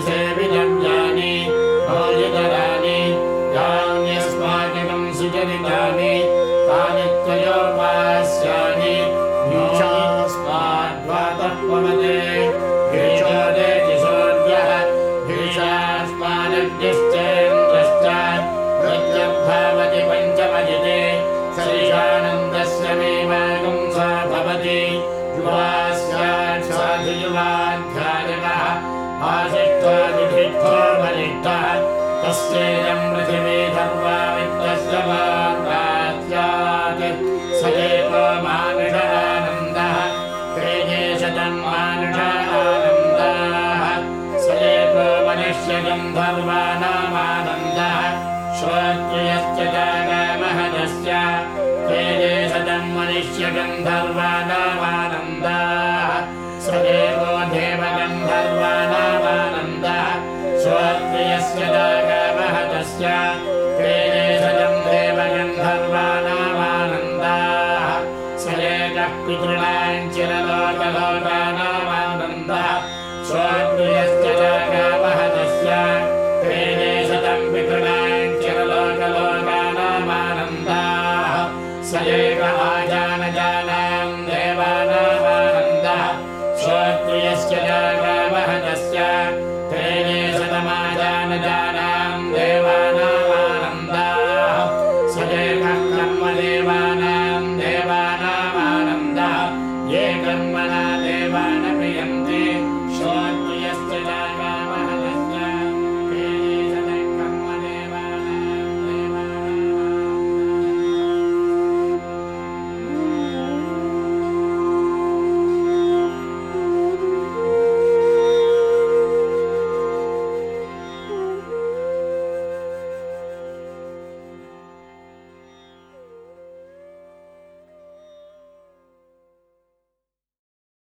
सेवितव्यानि भोजितराणि यान्यस्माकं सुचरितानि तानि त्वयोपास्यानि यूषास्माद्वातः पवते भीषोदेति सूर्यः भीषास्मादग्निश्चेन्द्रश्च प्रत्यग्भावति पञ्चमजिते सरिषानन्दस्य मेवागं सा भवति युवास्यात् साधुयुवाध्यायनः आशिष्टादिभिद्धो बलिष्ठः तस्येयं पृथिवी सर्वा वित्तस्य वार्तास्यात् स एव मानुष आनन्दः तेजे शतं मानुष आनन्दाः स एव मनुष्यगन्धर्वाणामानन्दः श्रोत्रियश्च जागामहदस्य तेजे शतं मनुष्यगन्धर्वाणामानन्दाः स एव देवगन्धर्वाणामानन्दः श्रोत्रियस्य जागामहदस्य